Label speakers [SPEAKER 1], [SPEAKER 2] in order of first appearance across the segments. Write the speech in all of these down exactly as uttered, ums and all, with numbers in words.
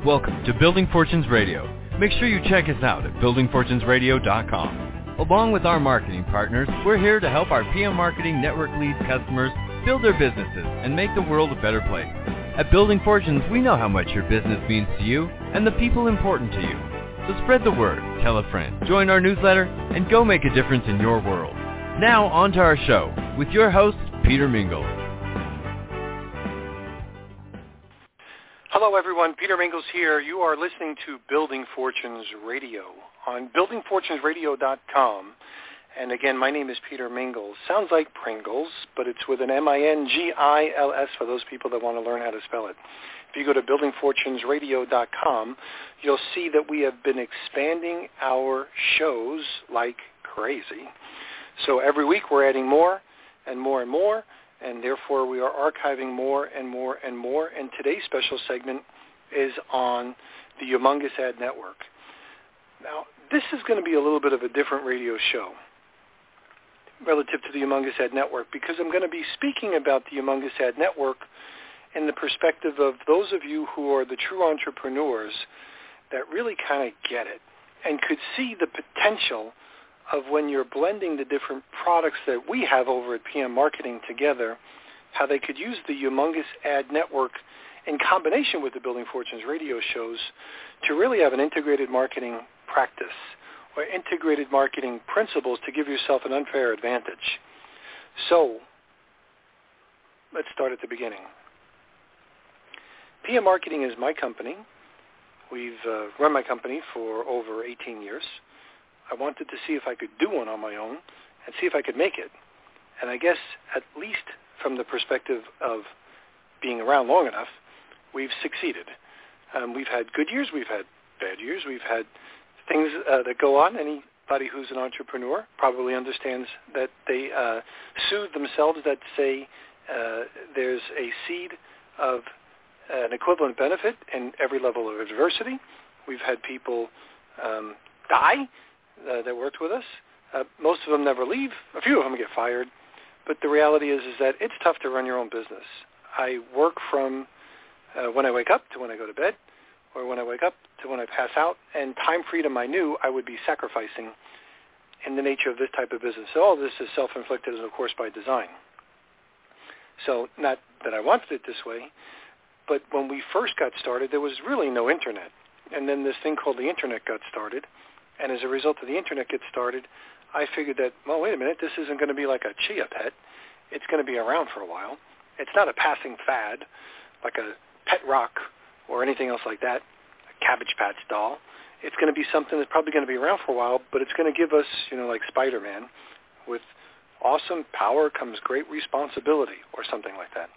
[SPEAKER 1] Welcome to Building Fortunes Radio. Make sure you check us out at building fortunes radio dot com. Along with our marketing partners, we're here to help our P M Marketing Network lead customers build their businesses and make the world a better place. At Building Fortunes, we know how much your business means to you and the people important to you. So spread the word, tell a friend, join our newsletter, and go make a difference in your world. Now on to our show with your host, Peter Mingles.
[SPEAKER 2] Hello, everyone. Peter Mingles here. You are listening to Building Fortunes Radio on building fortunes radio dot com. And again, my name is Peter Mingles. Sounds like Pringles, but it's with an M I N G I L S for those people that want to learn how to spell it. If you go to building fortunes radio dot com, you'll see that we have been expanding our shows like crazy. So every week we're adding more and more and more, and therefore we are archiving more and more and more. And today's special segment is on the Humongous Ad Network. Now, this is going to be a little bit of a different radio show relative to the Humongous Ad Network, because I'm going to be speaking about the Humongous Ad Network in the perspective of those of you who are the true entrepreneurs that really kind of get it and could see the potential of when you're blending the different products that we have over at P M Marketing together, how they could use the Humongous Ad Network in combination with the Building Fortunes radio shows to really have an integrated marketing practice or integrated marketing principles to give yourself an unfair advantage. So let's start at the beginning. P M Marketing is my company. We've uh, run my company for over eighteen years. I wanted to see if I could do one on my own and see if I could make it. And I guess at least from the perspective of being around long enough, we've succeeded. Um, we've had good years, we've had bad years, we've had things uh, that go on. Anybody who's an entrepreneur probably understands that they uh, soothe themselves that say uh, there's a seed of an equivalent benefit in every level of adversity. We've had people um, die Uh, that worked with us. Uh, most of them never leave. A few of them get fired. But the reality is, is that it's tough to run your own business. I work from uh, when I wake up to when I go to bed, or when I wake up to when I pass out. And time freedom I knew I would be sacrificing in the nature of this type of business. So all this is self-inflicted and, of course, by design. So not that I wanted it this way, but when we first got started, there was really no Internet. And then this thing called the Internet got started. And as a result of the Internet get started, I figured that, well, wait a minute, this isn't going to be like a chia pet. It's going to be around for a while. It's not a passing fad like a pet rock or anything else like that, a Cabbage Patch doll. It's going to be something that's probably going to be around for a while, but it's going to give us, you know, like Spider-Man, with awesome power comes great responsibility or something like that.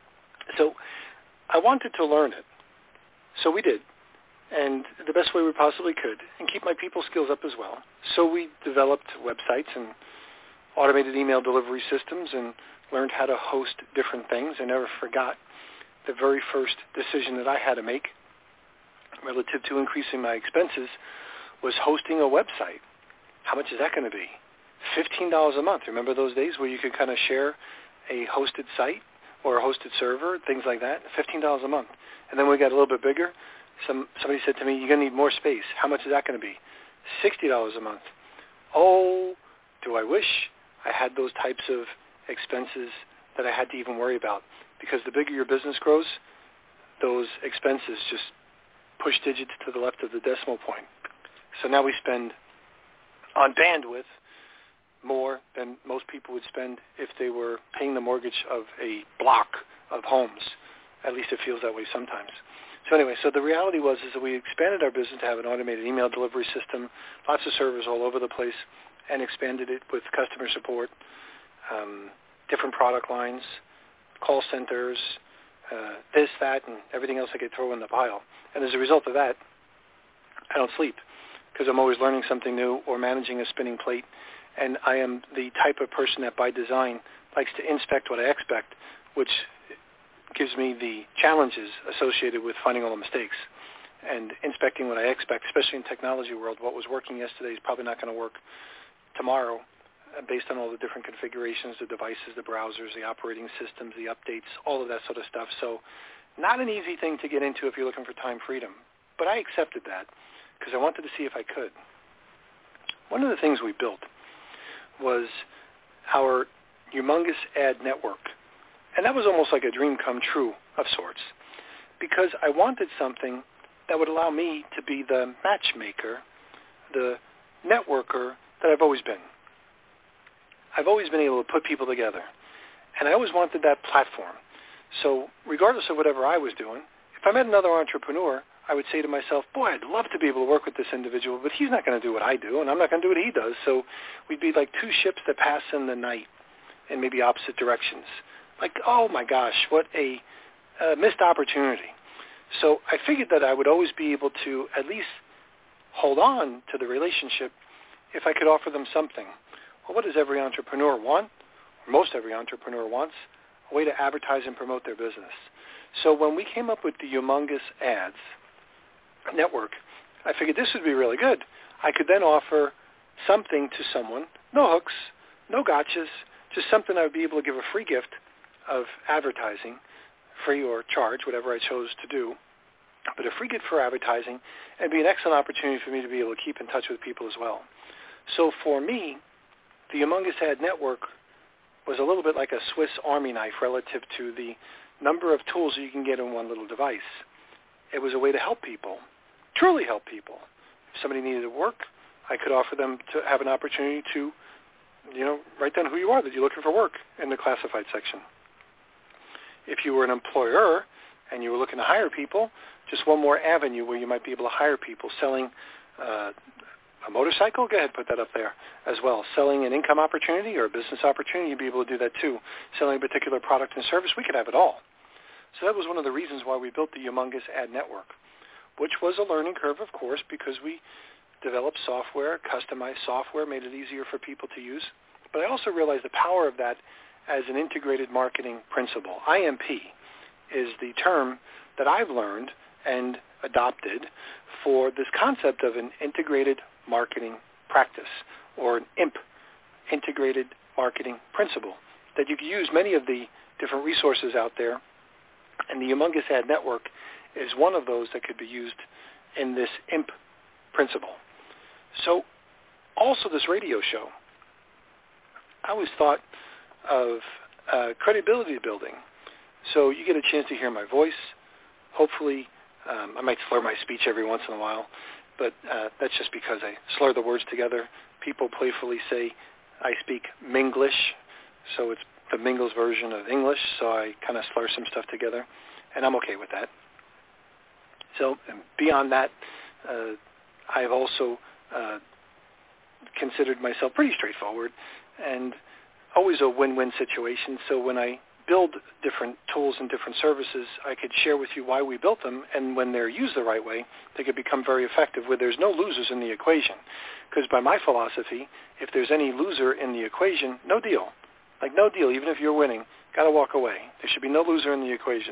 [SPEAKER 2] So I wanted to learn it. So we did. And the best way we possibly could, and keep my people skills up as well. So we developed websites and automated email delivery systems and learned how to host different things. I never forgot the very first decision that I had to make relative to increasing my expenses was hosting a website. How much is that going to be? fifteen dollars a month. Remember those days where you could kind of share a hosted site or a hosted server, things like that? fifteen dollars a month. And then we got a little bit bigger. Some somebody said to me, you're going to need more space. How much is that going to be? sixty dollars a month. Oh, do I wish I had those types of expenses that I had to even worry about. Because the bigger your business grows, those expenses just push digits to the left of the decimal point. So now we spend on bandwidth more than most people would spend if they were paying the mortgage of a block of homes. At least it feels that way sometimes. So anyway, so the reality was is that we expanded our business to have an automated email delivery system, lots of servers all over the place, and expanded it with customer support, um, different product lines, call centers, uh, this, that, and everything else I could throw in the pile. And as a result of that, I don't sleep because I'm always learning something new or managing a spinning plate. And I am the type of person that by design likes to inspect what I expect, which gives me the challenges associated with finding all the mistakes and inspecting what I expect, especially in technology world. What was working yesterday is probably not going to work tomorrow uh, based on all the different configurations, the devices, the browsers, the operating systems, the updates, all of that sort of stuff. So not an easy thing to get into if you're looking for time freedom. but I accepted that because I wanted to see if I could. One of the things we built was our humongous ad network. And that was almost like a dream come true of sorts, because I wanted something that would allow me to be the matchmaker, the networker that I've always been. I've always been able to put people together, and I always wanted that platform. So regardless of whatever I was doing, if I met another entrepreneur, I would say to myself, boy, I'd love to be able to work with this individual, but he's not going to do what I do, and I'm not going to do what he does. So we'd be like two ships that pass in the night in maybe opposite directions. Like, oh my gosh, what a uh, missed opportunity. So I figured that I would always be able to at least hold on to the relationship if I could offer them something. Well, what does every entrepreneur want? Or most every entrepreneur wants? A way to advertise and promote their business. So when we came up with the Humongous Ads network, I figured this would be really good. I could then offer something to someone, no hooks, no gotchas, just something I would be able to give a free gift of advertising, free or charge, whatever I chose to do, but a free gift for advertising, and be an excellent opportunity for me to be able to keep in touch with people as well. So for me, the Humongous Ad Network was a little bit like a Swiss Army knife relative to the number of tools you can get in one little device. It was a way to help people, truly help people. If somebody needed to work, I could offer them to have an opportunity to, you know, write down who you are, that you're looking for work in the classified section. If you were an employer and you were looking to hire people, just one more avenue where you might be able to hire people. Selling uh, a motorcycle, go ahead, put that up there as well. Selling an income opportunity or a business opportunity, you'd be able to do that too. Selling a particular product and service, we could have it all. So that was one of the reasons why we built the Humongous Ad Network, which was a learning curve, of course, because we developed software, customized software, made it easier for people to use. But I also realized the power of that as an integrated marketing principle. I M P is the term that I've learned and adopted for this concept of an integrated marketing practice, or an I M P, integrated marketing principle, that you can use many of the different resources out there, and the Humongous Ad Network is one of those that could be used in this I M P principle. So also this radio show, I always thought of uh, credibility building. So you get a chance to hear my voice. Hopefully, um, I might slur my speech every once in a while, but uh, that's just because I slur the words together. People playfully say I speak Minglish, so it's the Mingles version of English, so I kind of slur some stuff together, and I'm okay with that. So beyond that, uh, I've also uh, considered myself pretty straightforward and always a win-win situation. So when I build different tools and different services, I could share with you why we built them, and when they're used the right way, they could become very effective where there's no losers in the equation. Because by my philosophy, if there's any loser in the equation, no deal. Like no deal, even if you're winning, got to walk away. There should be no loser in the equation.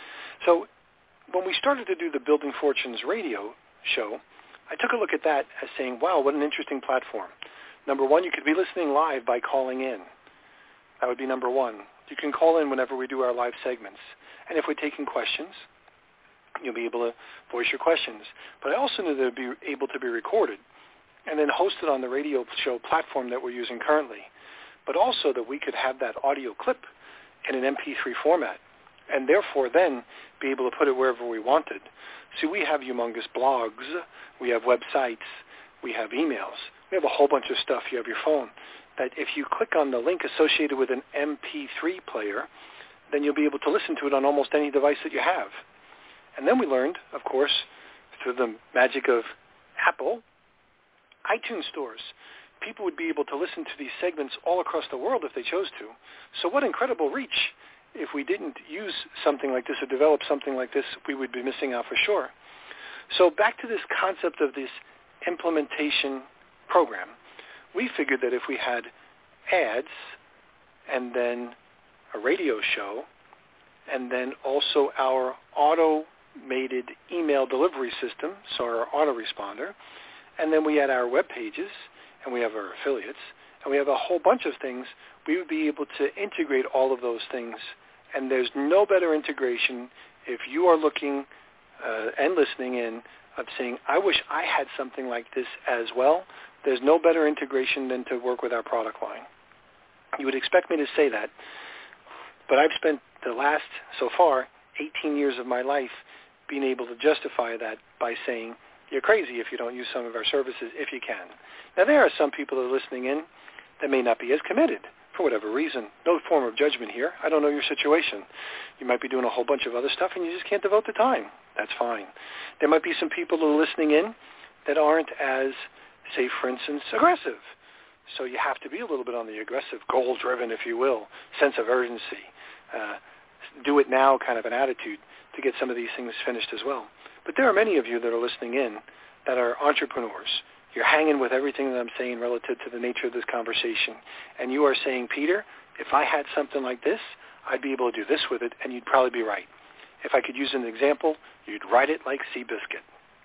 [SPEAKER 2] So when we started to do the Building Fortunes radio show, I took a look at that as saying, wow, what an interesting platform. Number one, you could be listening live by calling in. That would be number one. You can call in whenever we do our live segments. And if we're taking questions, you'll be able to voice your questions. But I also knew that it would be able to be recorded and then hosted on the radio show platform that we're using currently. But also that we could have that audio clip in an M P three format and therefore then be able to put it wherever we wanted. See, we have humongous blogs, we have websites, we have emails, we have a whole bunch of stuff. You have your phone. That if you click on the link associated with an M P three player, then you'll be able to listen to it on almost any device that you have. And then we learned, of course, through the magic of Apple, iTunes stores. People would be able to listen to these segments all across the world if they chose to. So what incredible reach. If we didn't use something like this or develop something like this, we would be missing out for sure. So back to this concept of this implementation program, we figured that if we had ads and then a radio show and then also our automated email delivery system, so our autoresponder, and then we had our web pages and we have our affiliates and we have a whole bunch of things, we would be able to integrate all of those things. And there's no better integration if you are looking uh, and listening in of saying, I wish I had something like this as well. There's no better integration than to work with our product line. You would expect me to say that, but I've spent the last, so far, eighteen years of my life being able to justify that by saying, you're crazy if you don't use some of our services if you can. Now, there are some people that are listening in that may not be as committed for whatever reason. No form of judgment here. I don't know your situation. You might be doing a whole bunch of other stuff and you just can't devote the time. That's fine. There might be some people who are listening in that aren't as, say, for instance, aggressive. So you have to be a little bit on the aggressive, goal-driven, if you will, sense of urgency, uh, do it now kind of an attitude to get some of these things finished as well. But there are many of you that are listening in that are entrepreneurs. You're hanging with everything that I'm saying relative to the nature of this conversation. And you are saying, Peter, if I had something like this, I'd be able to do this with it, and you'd probably be right. If I could use an example, you'd write it like Seabiscuit.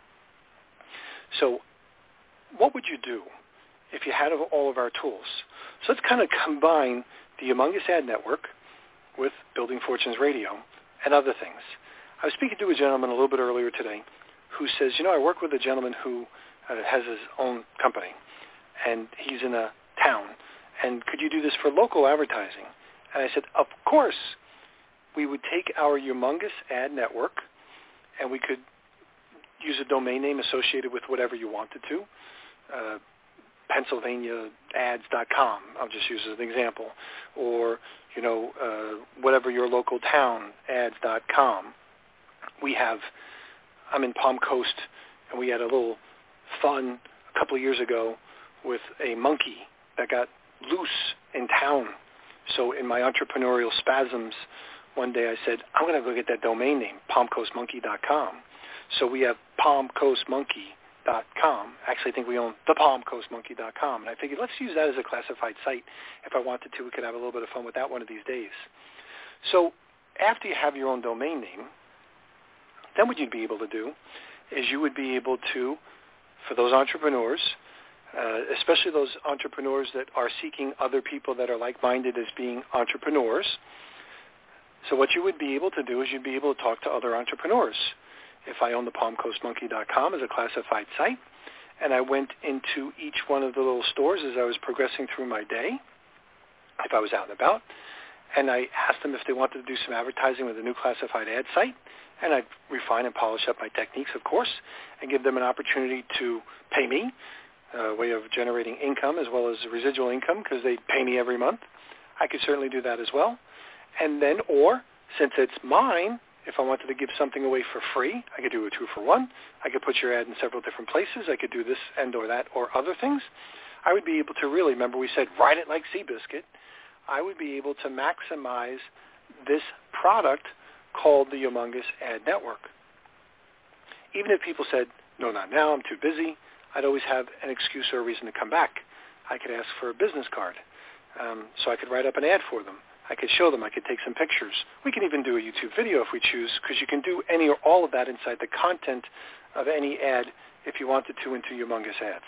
[SPEAKER 2] So what would you do if you had all of our tools? So let's kind of combine the Humongous Ad Network with Building Fortunes Radio and other things. I was speaking to a gentleman a little bit earlier today who says, you know, I work with a gentleman who uh, has his own company, and he's in a town, and could you do this for local advertising? And I said, of course. We would take our Humongous Ad Network, and we could use a domain name associated with whatever you wanted to, uh, Pennsylvania ads dot com, I'll just use as an example, or, you know, uh, whatever your local town, ads dot com. We have, I'm in Palm Coast, and we had a little fun a couple of years ago with a monkey that got loose in town. So in my entrepreneurial spasms, one day I said, I'm going to go get that domain name, palm coast monkey dot com. So we have palm coast monkey dot com. Actually, I think we own the palm coast monkey dot com. And I figured, let's use that as a classified site. If I wanted to, we could have a little bit of fun with that one of these days. So after you have your own domain name, then what you'd be able to do is you would be able to, for those entrepreneurs, uh, especially those entrepreneurs that are seeking other people that are like-minded as being entrepreneurs, so what you would be able to do is you'd be able to talk to other entrepreneurs. If I own the palm coast monkey dot com as a classified site, and I went into each one of the little stores as I was progressing through my day, if I was out and about, and I asked them if they wanted to do some advertising with a new classified ad site, and I'd refine and polish up my techniques, of course, and give them an opportunity to pay me, a way of generating income as well as residual income because they pay me every month. I could certainly do that as well. And then, or, since it's mine, if I wanted to give something away for free, I could do a two for one. I could put your ad in several different places. I could do this and or that or other things. I would be able to really, remember we said, write it like Seabiscuit. I would be able to maximize this product called the Humongous Ad Network. Even if people said, no, not now, I'm too busy, I'd always have an excuse or a reason to come back. I could ask for a business card, um, so I could write up an ad for them. I could show them. I could take some pictures. We can even do a YouTube video if we choose, because you can do any or all of that inside the content of any ad if you wanted to into Humongous Ads.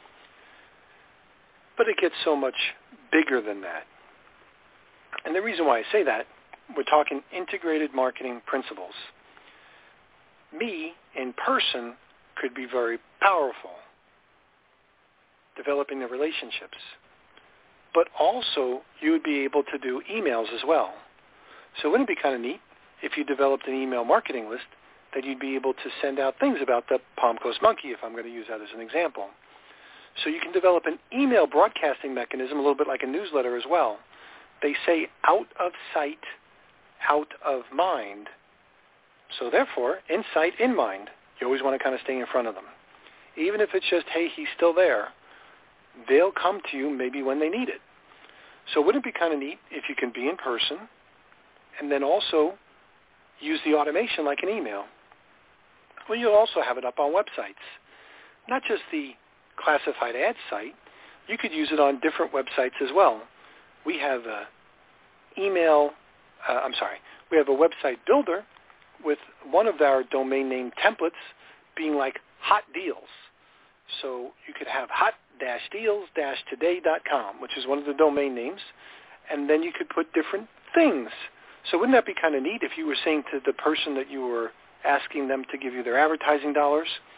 [SPEAKER 2] But it gets so much bigger than that. And the reason why I say that, we're talking integrated marketing principles. Me, in person, could be very powerful, developing the relationships. But also, you would be able to do emails as well. So wouldn't it be kind of neat if you developed an email marketing list that you'd be able to send out things about the Palm Coast Monkey, if I'm going to use that as an example. So you can develop an email broadcasting mechanism, a little bit like a newsletter as well. They say out of sight, out of mind. So therefore, in sight, in mind. You always want to kind of stay in front of them. Even if it's just, hey, he's still there, they'll come to you maybe when they need it. So wouldn't it be kind of neat if you can be in person and then also use the automation like an email? Well, you'll also have it up on websites. Not just the classified ad site. You could use it on different websites as well. We have a email, uh, I'm sorry, we have a website builder with one of our domain name templates being like hot deals. So you could have hot dash deals dash today dot com, which is one of the domain names, and then you could put different things. So wouldn't that be kind of neat if you were saying to the person that you were asking them to give you their advertising dollars,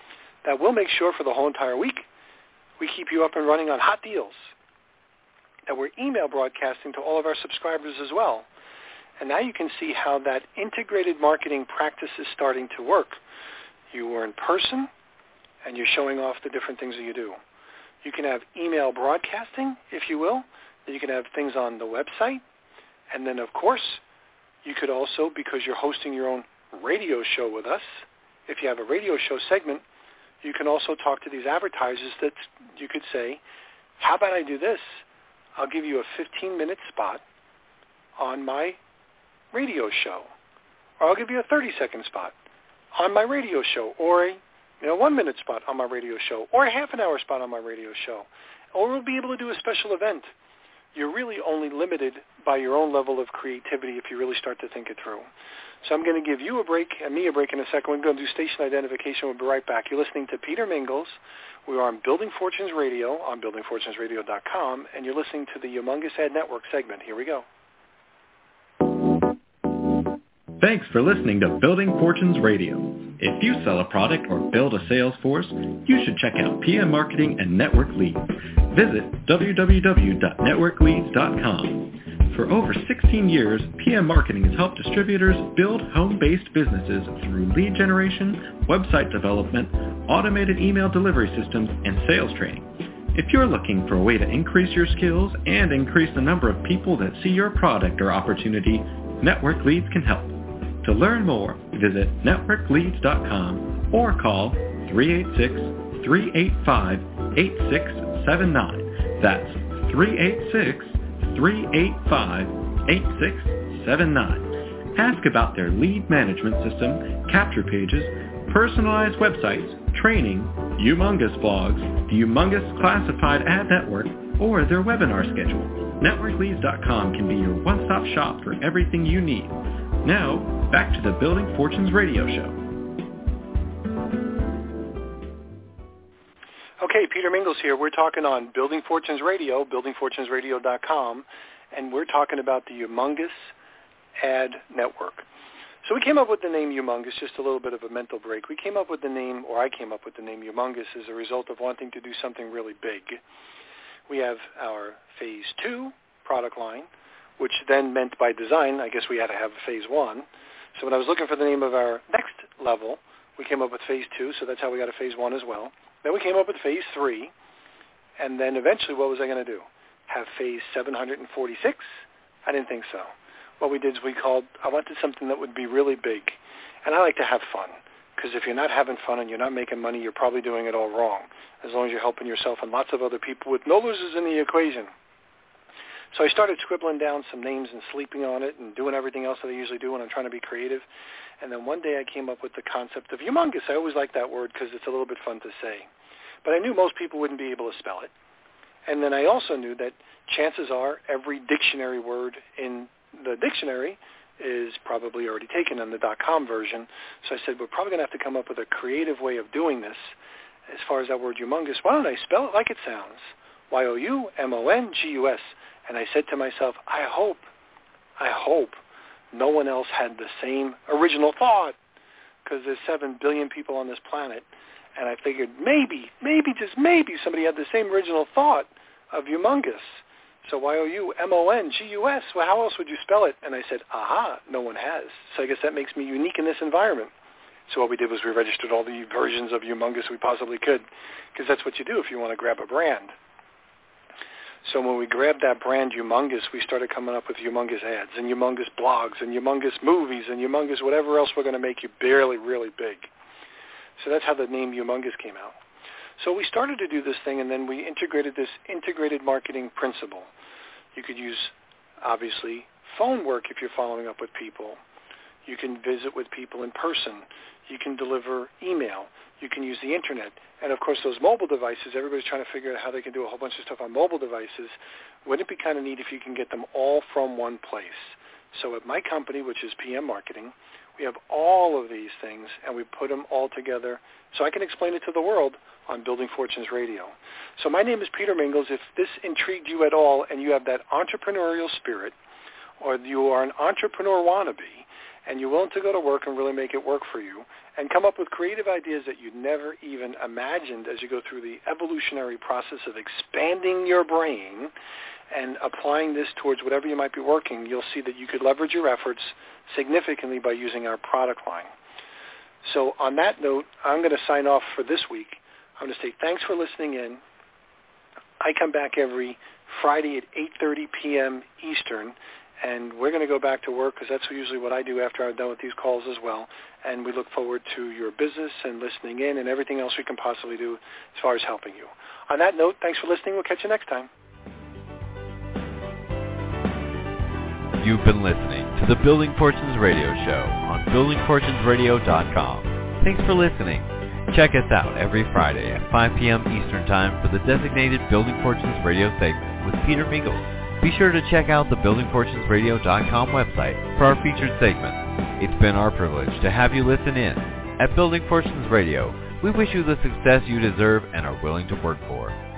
[SPEAKER 2] that we'll make sure for the whole entire week we keep you up and running on hot deals, that we're email broadcasting to all of our subscribers as well. And now you can see how that integrated marketing practice is starting to work. You are in person, and you're showing off the different things that you do. You can have email broadcasting, if you will. You can have things on the website. And then, of course, you could also, because you're hosting your own radio show with us, if you have a radio show segment, you can also talk to these advertisers that you could say, how about I do this? I'll give you a fifteen-minute spot on my radio show, or I'll give you a thirty-second spot on my radio show, or a you know, one-minute spot on my radio show, or a half-an-hour spot on my radio show, or we'll be able to do a special event. You're really only limited by your own level of creativity if you really start to think it through. So I'm going to give you a break and me a break in a second. We're going to do station identification. We'll be right back. You're listening to Peter Mingles. We are on Building Fortunes Radio on building fortunes radio dot com, and you're listening to the Humongous Ad Network segment. Here we go.
[SPEAKER 3] Thanks for listening to Building Fortunes Radio. If you sell a product or build a sales force, you should check out P M Marketing and Network Leads. Visit w w w dot network leads dot com. For over sixteen years, P M Marketing has helped distributors build home-based businesses through lead generation, website development, automated email delivery systems, and sales training. If you're looking for a way to increase your skills and increase the number of people that see your product or opportunity, Network Leads can help. To learn more, visit network leads dot com or call three eight six, three eight five, eight six seven nine. That's three eight six, three eight five, eight six seven nine. Ask about their lead management system, capture pages, personalized websites, training, humongous blogs, the Humongous Classified Ad Network, or their webinar schedule. network leads dot com can be your one-stop shop for everything you need. Now, back to the Building Fortunes Radio Show.
[SPEAKER 2] Okay, Peter Mingles here. We're talking on Building Fortunes Radio, building fortunes radio dot com, and we're talking about the Humongous Ad Network. So we came up with the name Humongous, just a little bit of a mental break. We came up with the name, or I came up with the name Humongous as a result of wanting to do something really big. We have our Phase two product line, which then meant by design, I guess we had to have Phase one. So when I was looking for the name of our next level, we came up with Phase two, so that's how we got a Phase one as well. Then we came up with Phase three, and then eventually what was I going to do? Have Phase seven hundred forty-six? I didn't think so. What we did is we called, I wanted something that would be really big, and I like to have fun, because if you're not having fun and you're not making money, you're probably doing it all wrong, as long as you're helping yourself and lots of other people with no losers in the equation. So I started scribbling down some names and sleeping on it and doing everything else that I usually do when I'm trying to be creative. And then one day I came up with the concept of humongous. I always like that word because it's a little bit fun to say. But I knew most people wouldn't be able to spell it. And then I also knew that chances are every dictionary word in the dictionary is probably already taken in the .com version. So I said, we're probably going to have to come up with a creative way of doing this. As far as that word humongous, why don't I spell it like it sounds? Y O U M O N G U S. And I said to myself, I hope, I hope no one else had the same original thought, because there's seven billion people on this planet. And I figured maybe, maybe, just maybe somebody had the same original thought of humongous. So Y O U M O N G U S, well, how else would you spell it? And I said, aha, no one has. So I guess that makes me unique in this environment. So what we did was we registered all the versions of humongous we possibly could, because that's what you do if you want to grab a brand. So when we grabbed that brand humongous, we started coming up with humongous ads and humongous blogs and humongous movies and humongous whatever else we're going to make you barely, really big. So that's how the name humongous came out. So we started to do this thing, and then we integrated this integrated marketing principle. You could use, obviously, phone work if you're following up with people. You can visit with people in person. You can deliver email. You can use the Internet. And, of course, those mobile devices, everybody's trying to figure out how they can do a whole bunch of stuff on mobile devices. Wouldn't it be kind of neat if you can get them all from one place? So at my company, which is P M Marketing, we have all of these things, and we put them all together so I can explain it to the world on Building Fortunes Radio. So my name is Peter Mingles. If this intrigued you at all and you have that entrepreneurial spirit, or you are an entrepreneur wannabe, and you're willing to go to work and really make it work for you and come up with creative ideas that you'd never even imagined as you go through the evolutionary process of expanding your brain and applying this towards whatever you might be working, you'll see that you could leverage your efforts significantly by using our product line. So on that note, I'm going to sign off for this week. I'm going to say thanks for listening in. I come back every Friday at eight thirty p.m. Eastern, and we're going to go back to work because that's usually what I do after I'm done with these calls as well. And we look forward to your business and listening in and everything else we can possibly do as far as helping you. On that note, thanks for listening. We'll catch you next time.
[SPEAKER 1] You've been listening to the Building Fortunes Radio Show on building fortunes radio dot com. Thanks for listening. Check us out every Friday at five p.m. Eastern Time for the designated Building Fortunes Radio segment with Peter Mingles. Be sure to check out the building fortunes radio dot com website for our featured segments. It's been our privilege to have you listen in. At Building Fortunes Radio, we wish you the success you deserve and are willing to work for.